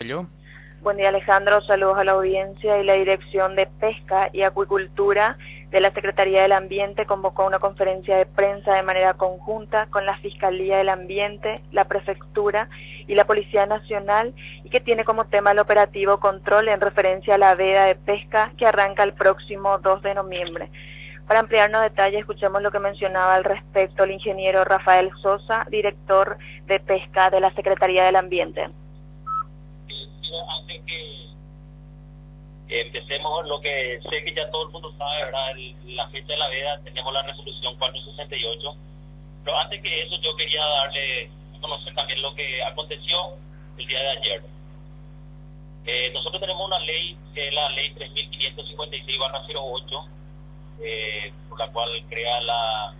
Cabello. Buen día, Alejandro. Saludos a la audiencia. Y la Dirección de Pesca y Acuicultura de la Secretaría del Ambiente convocó una conferencia de prensa de manera conjunta con la Fiscalía del Ambiente, la Prefectura y la Policía Nacional, y que tiene como tema el operativo control en referencia a la veda de pesca que arranca el próximo 2 de noviembre. Para ampliarnos detalles, escuchemos lo que mencionaba al respecto el ingeniero Rafael Sosa, director de Pesca de la Secretaría del Ambiente. Antes que empecemos, lo que sé que ya todo el mundo sabe, ¿verdad? La fecha de la veda, tenemos la resolución 468, pero antes que eso yo quería darle a conocer también lo que aconteció el día de ayer. Nosotros tenemos una ley, que es la ley 3556/08, por la cual crea la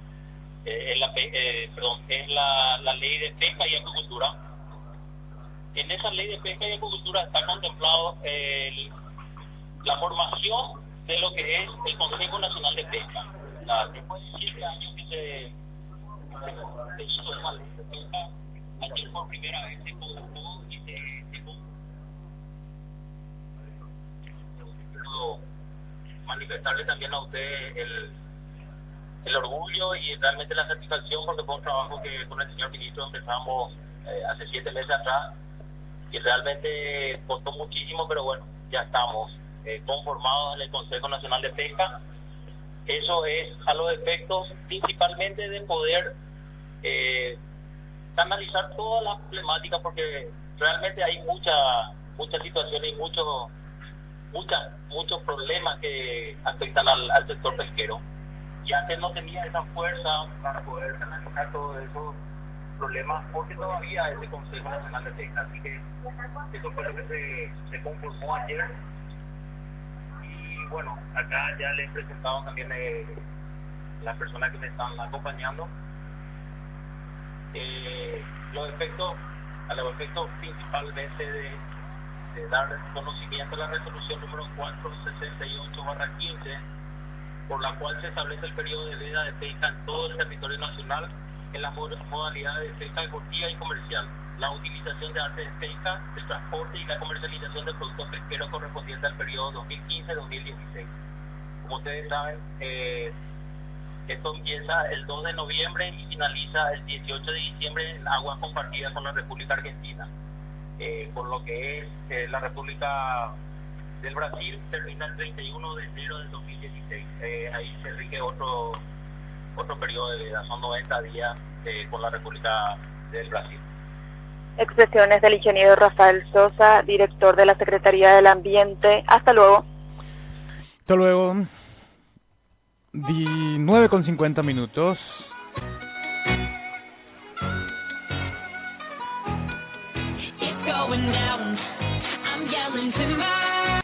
ley de pesca y acuicultura. En esa ley de pesca y acuicultura está contemplado la formación de lo que es el Consejo Nacional de Pesca. Después de 7 años que se hizo esa ley de pesca, ayer por primera vez se convocó y se quiero manifestarle también a usted el orgullo y realmente la satisfacción, porque fue un trabajo que con el señor ministro empezamos hace 7 meses atrás, y realmente costó muchísimo, pero bueno, ya estamos conformados en el Consejo Nacional de Pesca. Eso es a los efectos principalmente de poder canalizar toda la problemática, porque realmente hay muchas situaciones y muchos problemas que afectan al sector pesquero. Y antes no tenía esa fuerza para poder canalizar todos esos problemas, porque todavía es el Consejo Nacional de Pesca. Así que eso fue lo que se conformó ayer. Y bueno, acá ya les he presentado también las personas que me están acompañando. Los efectos principalmente de dar conocimiento a la resolución número 468/15, por la cual se establece el periodo de veda de pesca en todo el territorio nacional en las modalidades de pesca deportiva y comercial, la utilización de artes de pesca, el transporte y la comercialización de productos pesqueros correspondientes al periodo 2015-2016. Como ustedes saben, esto empieza el 2 de noviembre y finaliza el 18 de diciembre en aguas compartidas con la República Argentina. Por lo que es la República del Brasil, termina el 31 de enero del 2016. Ahí se rige otro periodo de veda, son 90 días con la República del Brasil. Expresiones del ingeniero Rafael Sosa, director de la Secretaría del Ambiente. Hasta luego. Hasta luego. 9:50 minutos. It's going down. I'm yelling timber.